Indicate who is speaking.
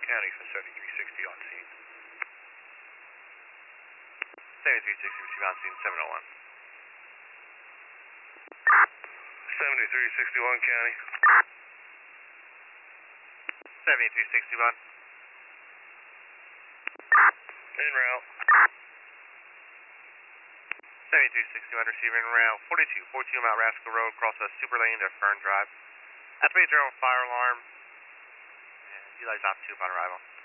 Speaker 1: County for 7360 on scene.
Speaker 2: 7360, receive on scene, 701.
Speaker 1: 7361 County.
Speaker 2: 7361.
Speaker 1: En route.
Speaker 2: 7361, receiving route 42, Mount Rascal Road, cross a super lane to Fern Drive. Activate your own fire alarm, and utilize op 2 upon arrival.